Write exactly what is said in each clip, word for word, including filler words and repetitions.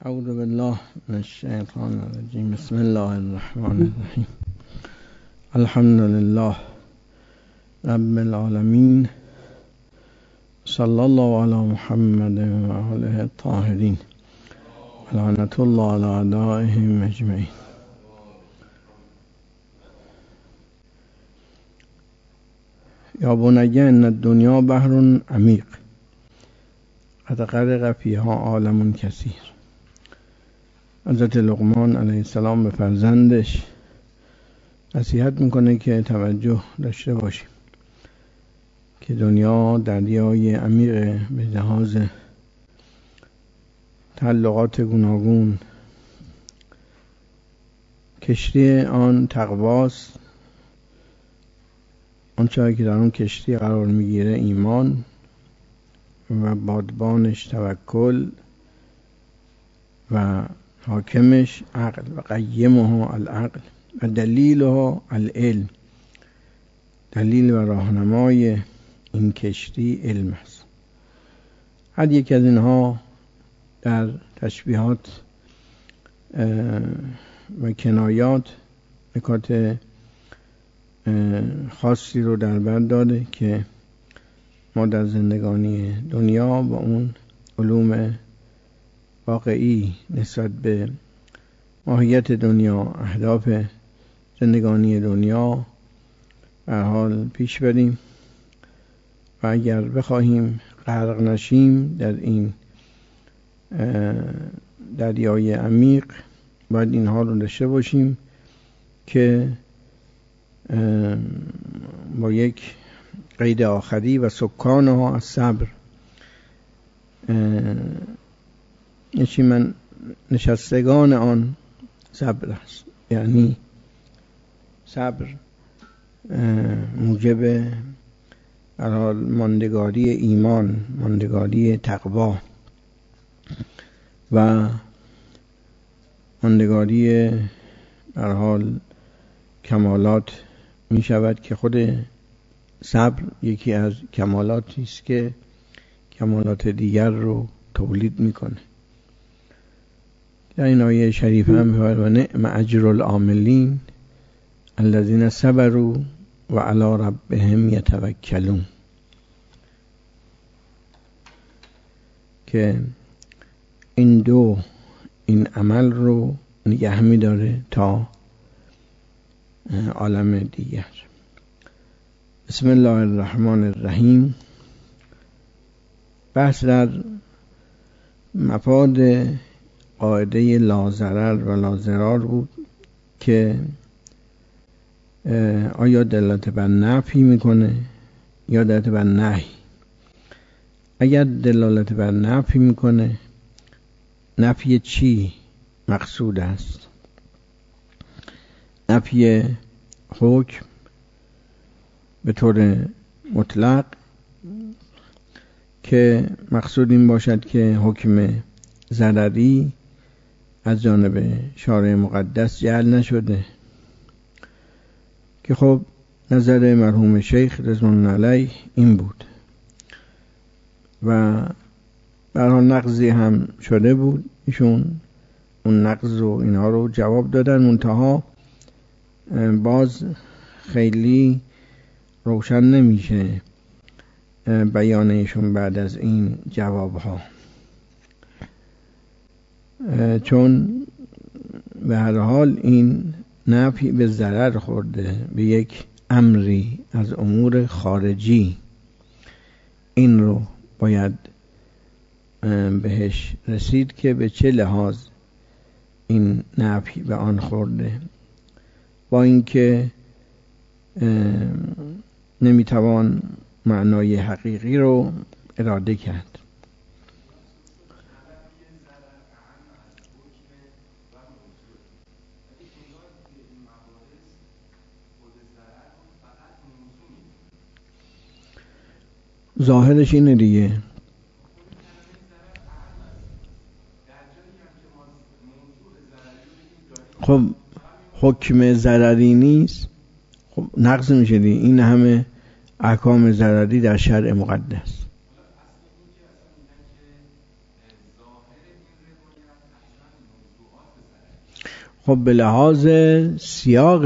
اعوذ بالله من الشیطان الرجیم. بسم الله الرحمن الرحیم. الحمد لله رب العالمین. صلی الله علی محمد و آله الطاهرین. لعنت الله علی اعدائهم اجمعین. یا بنی ان الدنیا بحر عمیق قد غرق فیها عالم کثیر. حضرت لقمان علیه السلام به فرزندش نصیحت میکنه که توجه داشته باشیم که دنیا دریای عمیق به لحاظ تعلقات گوناگون. کشتی آن تقواست، آنچه که در اون کشتی قرار میگیره ایمان و بادبانش توکل و حاکمش عقل و قیمه العقل و دلیله العلم. دلیل و راهنمای این کشتی علم است. هر یک از اینها در تشبیهات و کنایات نکات خاصی رو در بر داره که ما در زندگانی دنیا و اون علوم واقعی نسبت به ماهیت دنیا، اهداف زندگانی دنیا به هر حال پیش بریم و اگر بخواهیم غرق نشیم در این دریای عمیق باید اینها رو داشته باشیم که با یک قید آخری و سکانها از صبر، یعنی من نشستگان آن صبر است. یعنی صبر موجب هر حال ماندگاری ایمان، ماندگاری تقوا و ماندگاری هر حال کمالات می شود که خود صبر یکی از کمالاتی است که کمالات دیگر رو تولید میکنه. در این آیه شریف هم می‌فرماید و نعم اجر العاملین الذین صبروا و علی ربهم یتوکلون، که این دو این عمل رو نگه می‌داره تا عالم دیگر. بسم الله الرحمن الرحیم. بحث در مفاد قاعده لا ضرر و لا ضرار بود که آیا دلالت بر نفی میکنه یا دلالت بر نهی. اگر دلالت بر نفی میکنه، نفی چی مقصود است؟ نفی حکم به طور مطلق که مقصود این باشد که حکم ضرری از جانب شارع مقدس جعل نشده، که خب نظر مرحوم شیخ رضوان علیه این بود و برای نقضی هم شده بود. ایشون اون نقض و اینها رو جواب دادن، منتها باز خیلی روشن نمیشه بیانشون بعد از این جواب ها، چون به هر حال این نفی به ضرر خورده، به یک امری از امور خارجی. این رو باید بهش رسید که به چه لحاظ این نفی به آن خورده، با اینکه نمیتوان معنای حقیقی رو اراده کرد. ظاهرش اینه دیگه. خب حکم ضرری نیست، خب نقض میشه دیگه. این همه احکام ضرری در شرع مقدس. خب به لحاظ سیاق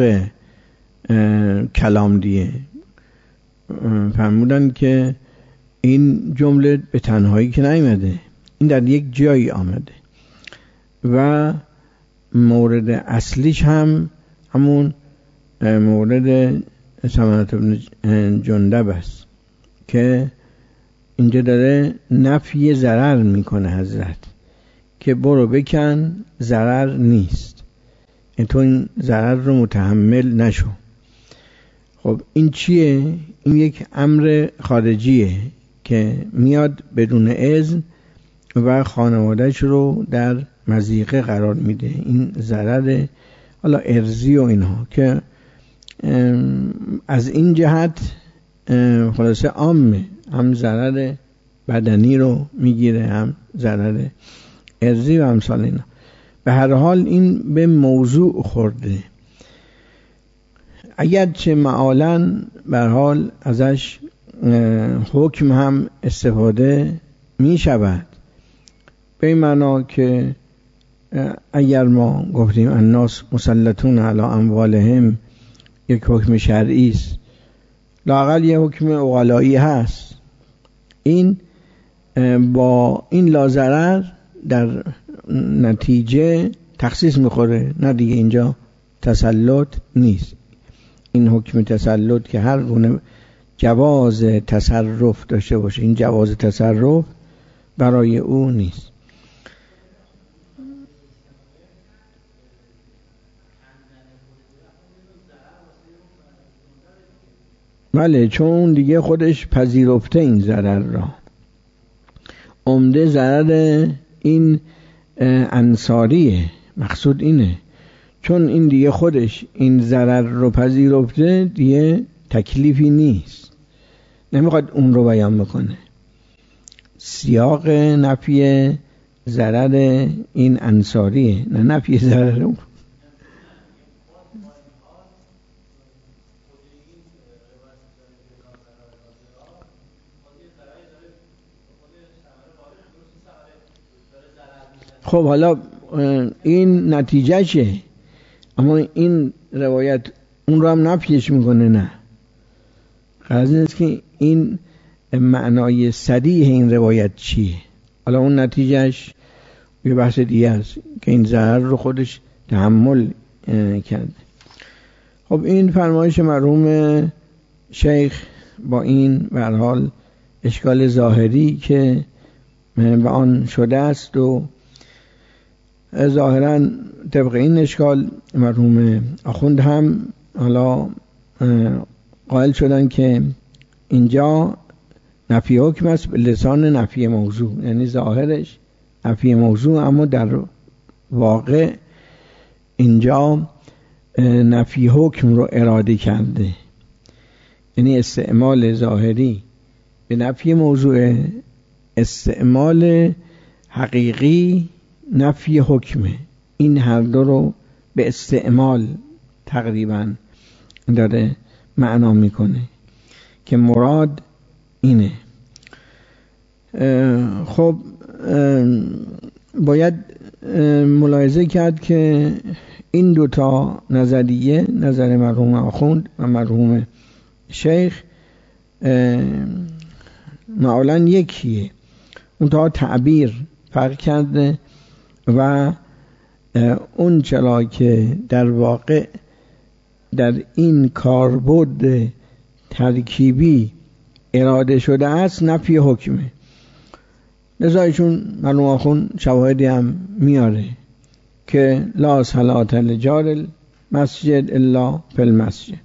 کلام دیگه فرمودن که این جمله به تنهایی که نیامده، این در یک جایی آمده و مورد اصلیش هم همون مورد سمنة بن جندب است که اینجا داره نفی ضرر میکنه حضرت که برو بکن ضرر نیست، این تو این ضرر رو متحمل نشو. خب این چیه؟ این یک امر خارجیه که میاد بدون اذن و خانوادهش رو در مضیقه قرار میده. این ضرر حالا ارضی و اینها که از این جهت خلاصه عامه، هم ضرر بدنی رو میگیره هم ضرر ارضی و امثال اینا. به هر حال این به موضوع خورده، اگرچه معالاً به هر حال ازش حکم هم استفاده می شود، به این معنا که اگر ما گفتیم الناس مسلطون علی اموالهم یک حکم شرعی است، لااقل یک حکم عقلایی هست، این با این لازرر در نتیجه تخصیص میخوره، نه دیگه اینجا تسلط نیست. این حکم تسلط که هر گونه جواز تصرف داشته باشه، این جواز تصرف برای او نیست. بله، چون دیگه خودش پذیرفته این ضرر را. عمده ضرر این انصاریه، مقصود اینه چون این دیگه خودش این ضرر رو پذیرفته، دیگه تکلیفی نیست، نمیخواد اون رو بیان بکنه. سیاق نفی ضرر این انصاریه، نه نفی ضرر اون. خب حالا این نتیجهشه، اما این روایت اون رو هم نفیش میکنه. نه، قضیه این است که این معنای صریح این روایت چیه. حالا اون نتیجهش یه بحث دیگه است که این ضرر رو خودش تحمل کرده. خب این فرمایش مرحوم شیخ با این به هر حال اشکال ظاهری که به آن شده است و ظاهرا طبق این اشکال مرحوم آخوند هم حالا قائل شدن که اینجا نفی حکم است به لسان نفی موضوع، یعنی ظاهرش نفی موضوع اما در واقع اینجا نفی حکم رو اراده کرده، یعنی استعمال ظاهری به نفی موضوع، استعمال حقیقی نفی حکمه. این هر دو رو به استعمال تقریبا داره معنا میکنه که مراد اینه. خب باید ملاحظه کرد که این دوتا نظریه، نظر مرحوم آخوند و مرحوم شیخ، معالاً یکیه، اون تا تعبیر فرق کرده و اون چرا که در واقع در این کاربرد ترکیبی اراده شده است نفی حکمه. لذایشون مرحوم آخوند شواهدی هم میاره که لا صلاة لجار المسجد الا فی المسجد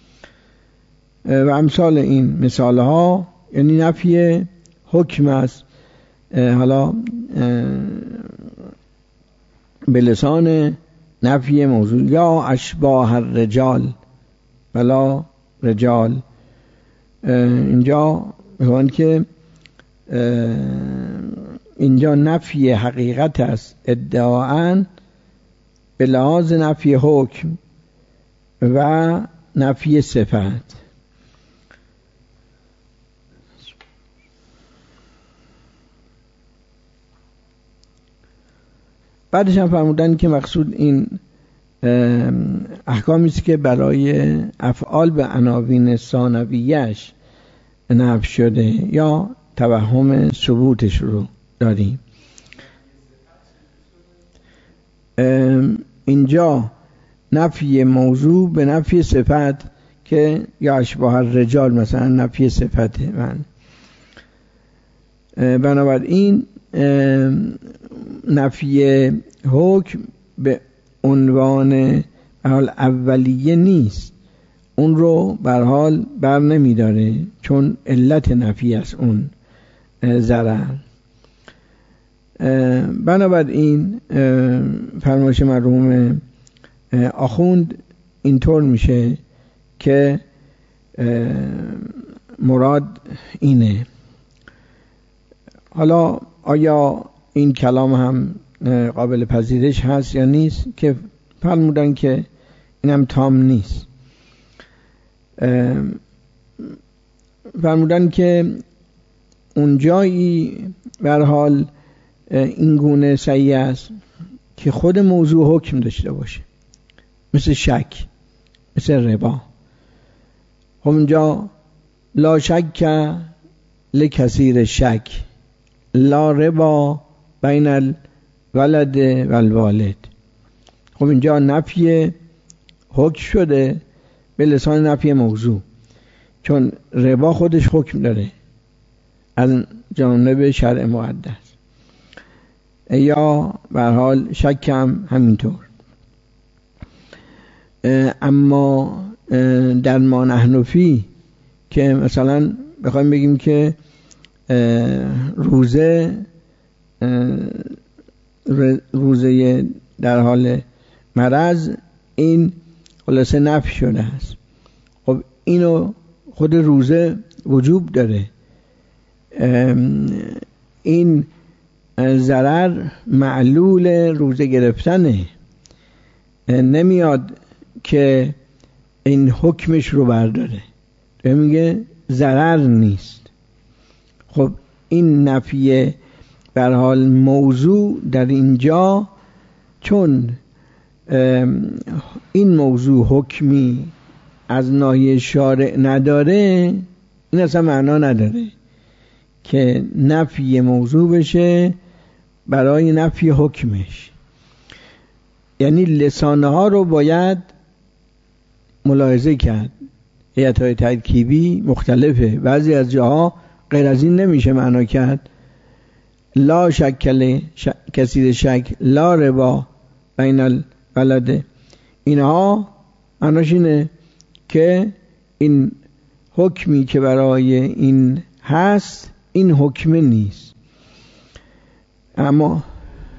و امثال این مثال ها، یعنی نفی حکم است. حالا به لسان نفی موضوع، یا اشباه الرجال بلا رجال، اینجا میگن که اینجا نفی حقیقت است ادعاءً به لحاظ نفی حکم و نفی صفت. بعدش هم فرمودن که مقصود این احکامی است که برای افعال به عناوین ثانویه‌اش نفی شده یا توهم ثبوتش رو داریم. اینجا نفی موضوع به نفی صفت که یا اشباه الرجال مثلا نفی صفت من. بنابراین نفی حکم به عنوان حال اولیه نیست، اون رو به حال بر نمی داره چون علت نفی است اون ضرر. بنابراین فرمایش مرحوم آخوند اینطور میشه که مراد اینه. حالا آیا این کلام هم قابل پذیرش هست یا نیست که فرمودن که اینم تام نیست. فرمودن که اون جایی به هر حال این گونه صحیح است که خود موضوع حکم داشته باشه، مثل شک، مثل ربا. خب اونجا لا شک لکثیر شک لا ربا بین الولد و الوالد. خب اینجا نفی حکم شده به لسان نفی موضوع، چون ربا خودش حکم داره از جانب شرع مقدس، یا به هر حال شک هم همینطور. اما در ما نحن فیه که مثلا بخوایم بگیم که روزه روزه در حال مرض این خلاصه نفی شده است. خب اینو خود روزه وجوب داره، این ضرر معلول روزه گرفتنه، نمیاد که این حکمش رو برداره، میگه ضرر نیست. خب این نفی به هر حال موضوع در اینجا، چون این موضوع حکمی از ناحیه شارع نداره، این اصلا معنا نداره که نفی موضوع بشه برای نفی حکمش. یعنی لسانه ها رو باید ملاحظه کرد. هیئت‌های ترکیبی مختلفه، بعضی از جاها غیر از این نمیشه معنا کرد. لا شک شک کثیر شک لا ربا بین الولد، اینها معناش اینه که این حکمی که برای این هست این حکم نیست. اما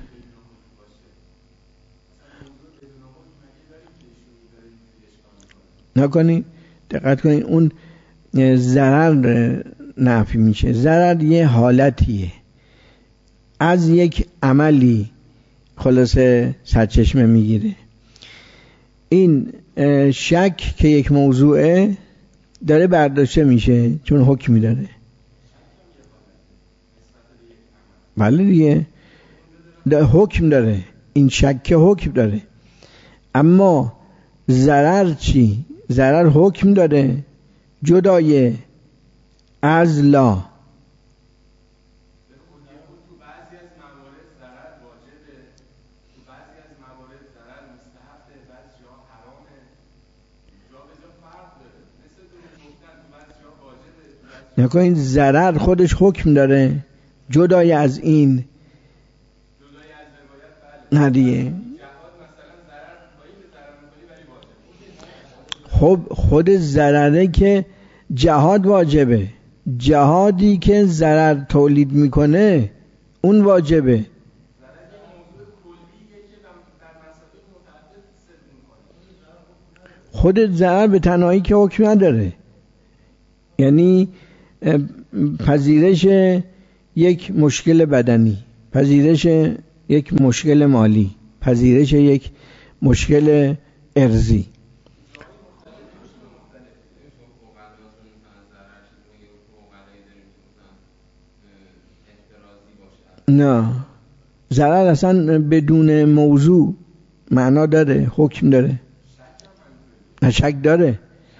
نکنی دقت کنید اون ضرر نفی میشه. ضرر یه حالتیه، از یک عملی خلاصه سرچشمه میگیره. این شک که یک موضوعه داره برداشته میشه چون حکمی داره. بله دیگه حکم داره، این شک حکم داره. اما ضرر چی؟ ضرر حکم داره جدای از لا. نکنید ضرر خودش حکم داره جدای از این ندیه. خب خود ضرره که جهاد واجبه، جهادی که ضرر تولید میکنه اون واجبه. خود ضرر به تنهایی که حکم نداره، یعنی پذیرش یک مشکل بدنی، پذیرش یک مشکل مالی، پذیرش یک مشکل ارضی. نه ضرر اصلا بدون موضوع معنا داره، حکم داره، شک داره.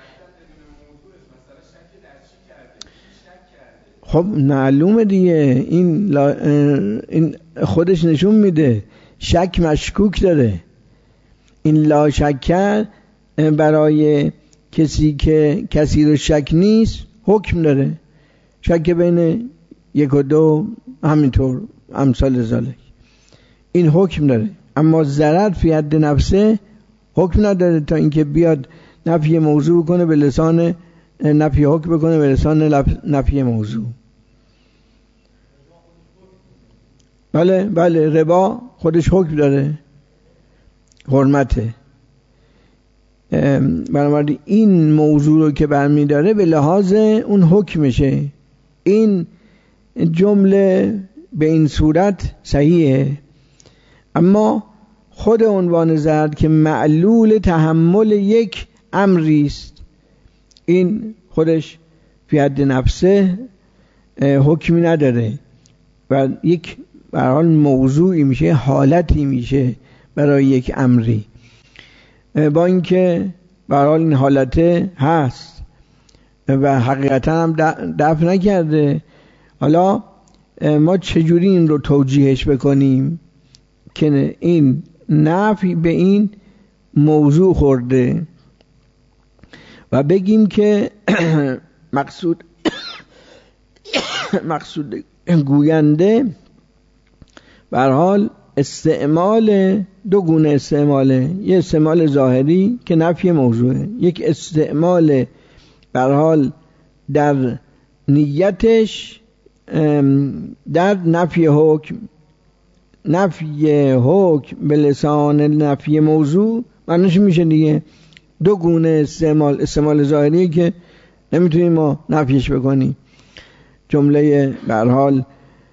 خب معلومه دیگه، این, لا... این خودش نشون میده شک مشکوک داره. این لا شک برای کسی که کسی رو شک نیست حکم داره، شک بین یک و دو همینطور امثال ذالک، این حکم داره. اما ضرر فی حد نفسه حکم نداره تا اینکه بیاد نفی موضوع کنه به لسان نفی حکم بکنه به لسان نفی موضوع. بله بله ربا خودش حکم داره، حرمته. بنابراین این موضوع رو که برمی داره به لحاظ اون حکمشه. این جمله به این صورت صحیحه، اما خود عنوان زرد که معلول تحمل یک امریست، این خودش فی حد نفسه حکمی نداره و یک به هر حال موضوعی میشه، حالتی میشه برای یک امری، با اینکه به هر حال این حالته هست و حقیقتا هم دفع نکرده. حالا ما چجوری این رو توجیهش بکنیم که این نفی به این موضوع خورده و بگیم که مقصود مقصود گوینده به هر حال استعمال دو گونه استعماله، یک استعمال ظاهری که نفی موضوعه، یک استعمال به هر حال در نیتش در نفی حکم. نفی حکم به لسان نفی موضوع معنیش میشه دیگه دو گونه استعمال، استعمال ظاهری که نمیتونیم ما نفیش بکنیم، جمله به هر حال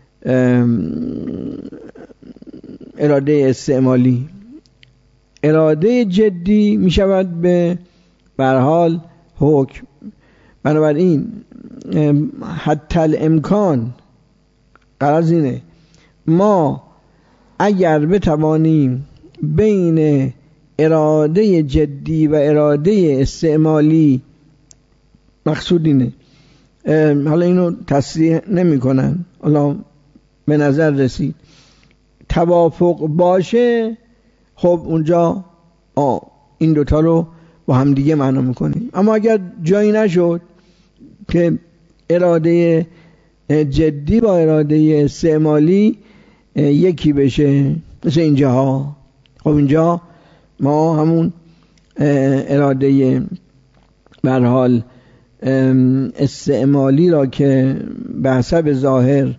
اراده استعمالی. اراده جدی میشود به به هر حال حکم. بنابراین حتی الامکان غرض اینه ما اگر بتوانیم بین اراده جدی و اراده استعمالی، مقصود اینه، حالا اینو تصریح نمی کنن، حالا به نظر رسید توافق باشه، خب اونجا آه این دوتا رو با هم دیگه معنا میکنیم. اما اگر جایی نشد که اراده جدی با اراده استعمالی یکی بشه مثل اینجا ها، خب اینجا ما همون اراده به هر حال استعمالی را که به حسب ظاهر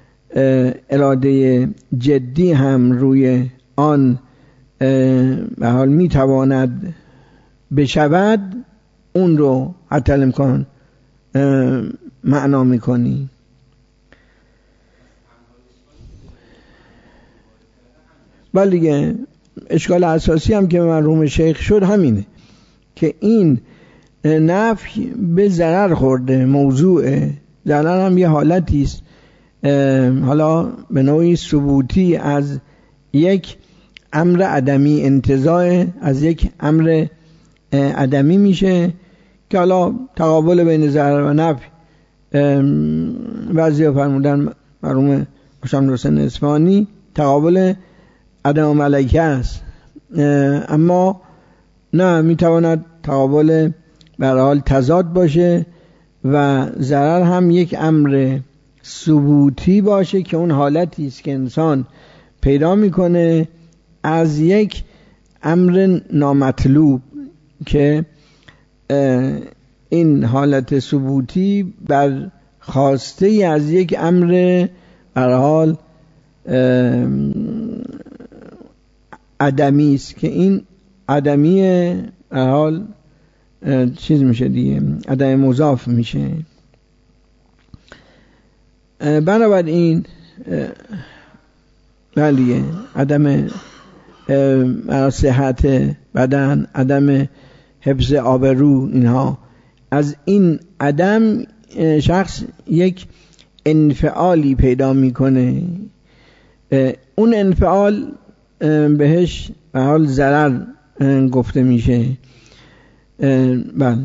اراده جدی هم روی آن به حال میتواند بشود، اون رو حتی الامکان معنا میکنی. بله دیگه اشکال اساسی هم که مرحوم شیخ شد همینه که این نفی به ضرر خورده، موضوع ضرر هم یه حالتی است، حالا به نوعی ثبوتی از یک امر عدمی، انتزاع از یک امر عدمی میشه که حالا تقابل بین ضرر و نفی بعضی ها فرمودن مرحوم شمس حسین اصفهانی تقابل عدم و ملکه است، اما نه، میتواند تقابل به هر حال تضاد باشه و ضرر هم یک امر ثبوتی باشه که اون حالتی است که انسان پیدا میکنه از یک امر نامطلوب، که این حالت ثبوتی بر خواسته از یک امر به هر حال عدمی است که این عدمی به هر حال چیز میشه دیگه، عدم مضاف میشه. بنابراین بله عدم صحت بدن، عدم حفظ آبرو، اینها از این عدم شخص یک انفعالی پیدا میکنه. اون انفعال بهش به حال ضرر گفته میشه. بله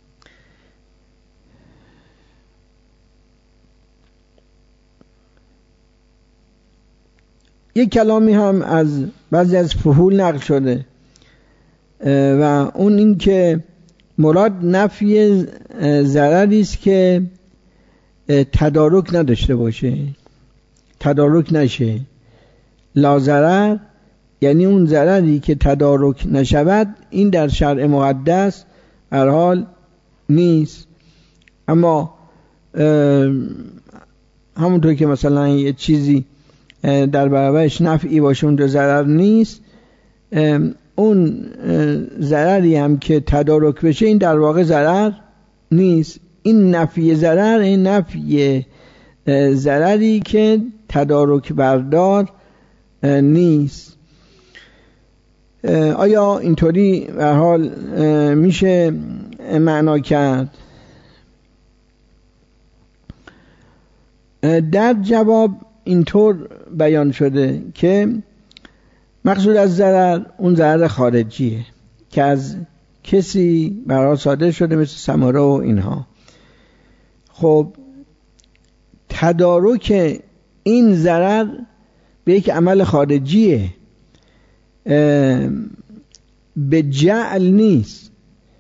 یک کلامی هم از بعضی از فحول نقل شده و اون این که مراد نفی ضرری است که تدارک نداشته باشه، تدارک نشه. لا ضرر یعنی اون ضرری که تدارک نشود، این در شرع مقدس هر حال نیست. اما همونطور که مثلا یه چیزی در برابرش نفعی باشه اون ضرر نیست، اون ضرری هم که تدارک بشه این در واقع ضرر نیست. این نفی ضرر، این نفی ضرری که تدارک بردار نیست. آیا اینطوری به هر حال میشه معنا کرد؟ در جواب اینطور بیان شده که مقصود از ضرر اون ضرر خارجیه که از کسی برای صادر شده، مثل سماره و اینها. خب تدارک این ضرر به یک عمل خارجیه، به جعل نیست.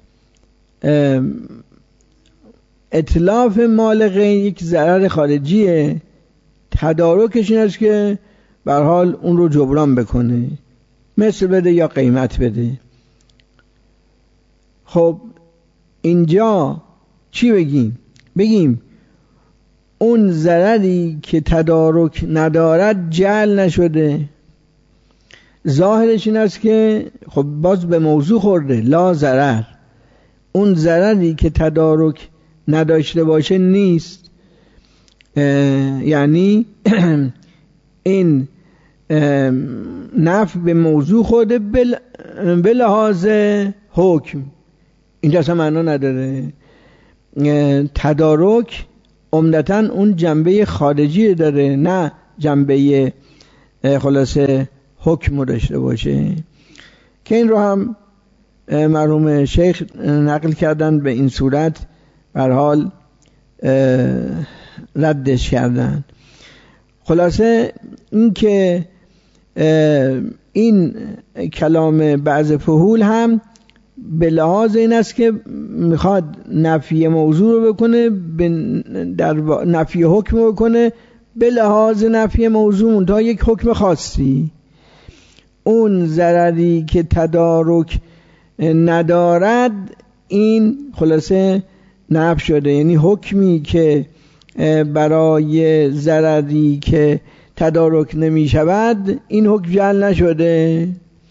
اتلاف مال غیر یک ضرر خارجیه، تدارکش این است که به هر حال اون رو جبران بکنه، مثل بده یا قیمت بده. خب اینجا چی بگیم؟ بگیم اون ضرری که تدارک ندارد جعل نشده. ظاهرش این است که خب باز به موضوع خورده، لا ضرر، اون ضرری که تدارک نداشته باشه نیست. یعنی این نفع به موضوع خورده به لحاظ حکم. اینجا اصلا معنا نداره. تدارک عمدتاً اون جنبه خارجی داره، نه جنبه خلاصه حکم داشته باشه، که این رو هم مرحوم شیخ نقل کردن به این صورت، به هر حال ردش کردن. خلاصه این که این کلام بعض فحول هم به لحاظ این است که میخواد نفی موضوع رو بکنه، در نفی حکم رو بکنه به لحاظ نفی موضوع منتها یک حکم خاصی. اون ضرری که تدارک ندارد این خلاصه نفی شده، یعنی حکمی که برای ضرری که تدارک نمی شود این حکم جعل نشده.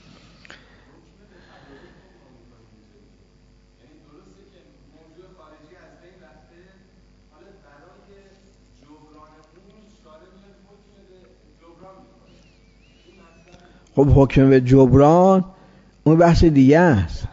خب حکم به جبران اون بحث دیگه است.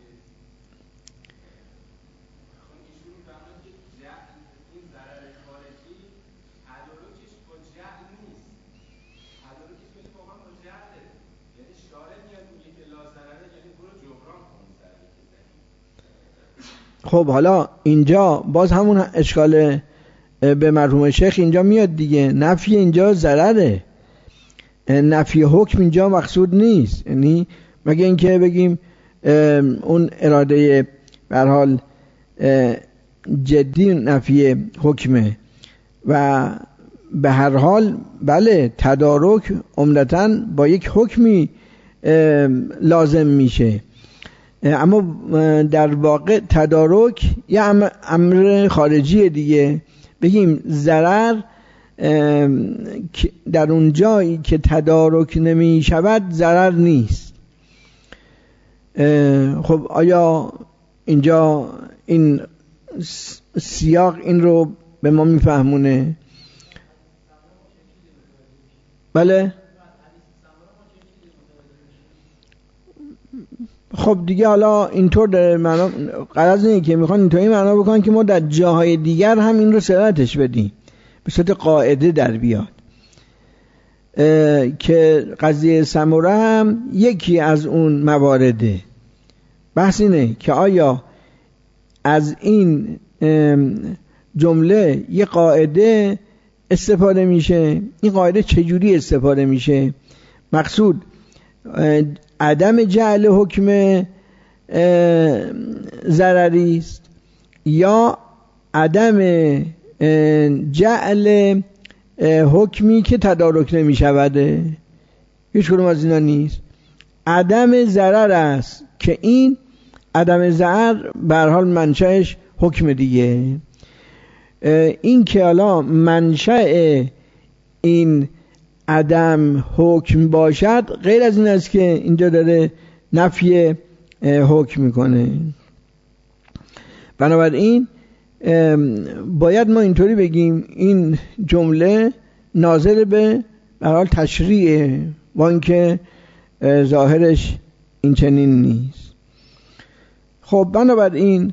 خب حالا اینجا باز همون اشکال به مرحوم شیخ اینجا میاد دیگه. نفی اینجا ضرره، نفی حکم اینجا مقصود نیست. یعنی مگه اینکه بگیم اون اراده به هر حال جدی نفی حکمه و به هر حال بله تدارک عمدتاً با یک حکمی لازم میشه، اما در واقع تدارک یه امر خارجی دیگه. بگیم ضرر در اون جایی که تدارک نمی شود ضرر نیست. خب آیا اینجا این سیاق این رو به ما میفهمونه؟ بله خب دیگه حالا اینطور در معنا غرض اینه که میخوان اینطوری معنا بکنن که ما در جاهای دیگر هم این رو صورتش بدیم، به صورت قاعده در بیاد. که قضیه سمره هم یکی از اون موارده. بحث اینه که آیا از این جمله یه قاعده استفاده میشه، این قاعده چجوری استفاده میشه؟ مقصود عدم جعل حکم ضرری است یا عدم جعل حکمی که تدارک نمی شوده؟ هیچ کدوم از اینا نیست. عدم ضرر است که این عدم ضرر به هر حال منشأش حکم دیگه. این که حالا منشأ این عدم حکم باشد غیر از این است که اینجا داره نفی حکم میکنه. بنابراین باید ما اینطوری بگیم این جمله ناظر به به حال تشریع، با اینکه ظاهرش این چنین نیست. خب بنابراین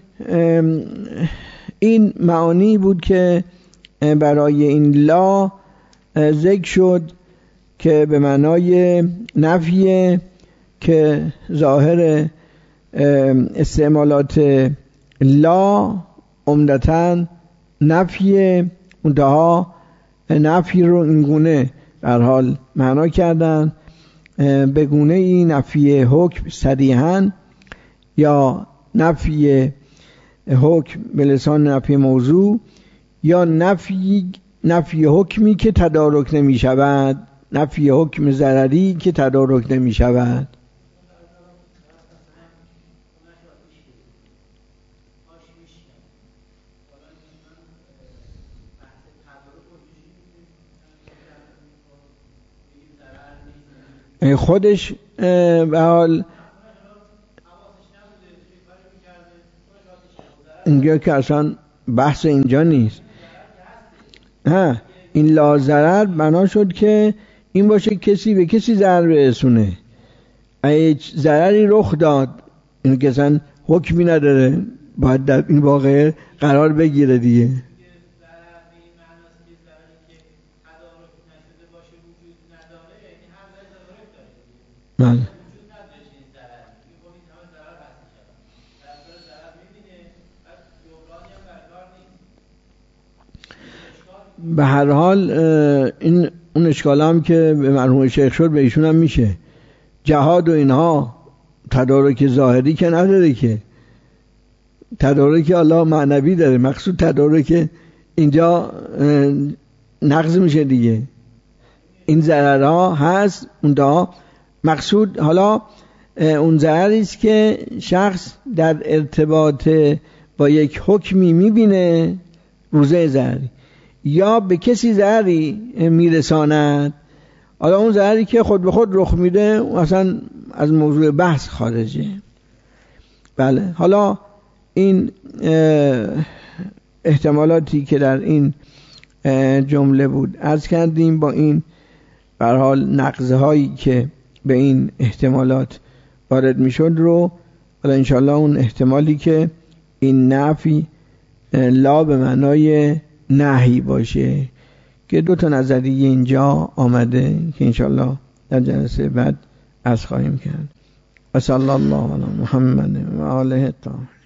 این معانی بود که برای این لا ذکر شد که به معنای نفیه، که ظاهر استعمالات لا عمدتاً نفیه، منتها نفی رو این گونه در حال معنا کردن، به گونه ای نفی حکم صریحاً یا نفی حکم به لسان نفی موضوع یا نفی نفی حکمی که تدارک نمی شود، نفی حکم ضرری که تدارک نمی شود. خودش به حال اینجا که اصلا بحث اینجا نیست. ها این لا ضرر بنا شد که این باشه کسی به کسی ضرر برسونه. اگه ضرری رخ داد این که اصلا حکمی نداره، باید در این واقعه قرار بگیره دیگه. بله. به هر حال این اون اشکال هم که به مرحوم شیخ شد به ایشون هم میشه. جهاد و اینها تدارک ظاهری که نداره، که تدارک الله معنوی داره. مقصود تدارک اینجا نقض میشه دیگه. این ضررها هست، اون دا مقصود حالا اون ضرری است که شخص در ارتباط با یک حکمی میبینه روزه ضرری، یا به کسی ضرری میرساند. حالا اون ضرری که خود به خود رخ میده اصلا از موضوع بحث خارجه. بله. حالا این احتمالاتی که در این جمله بود عرض کردیم، با این به هر حال نقض هایی که به این احتمالات وارد میشد رو حالا انشالله اون احتمالی که این نفی لا به معنای نهی باشه که دو تا نظریه اینجا آمده که انشالله در جلسه بعد عرض خواهیم کرد. و صلی الله علی محمد و آله الطاهرین.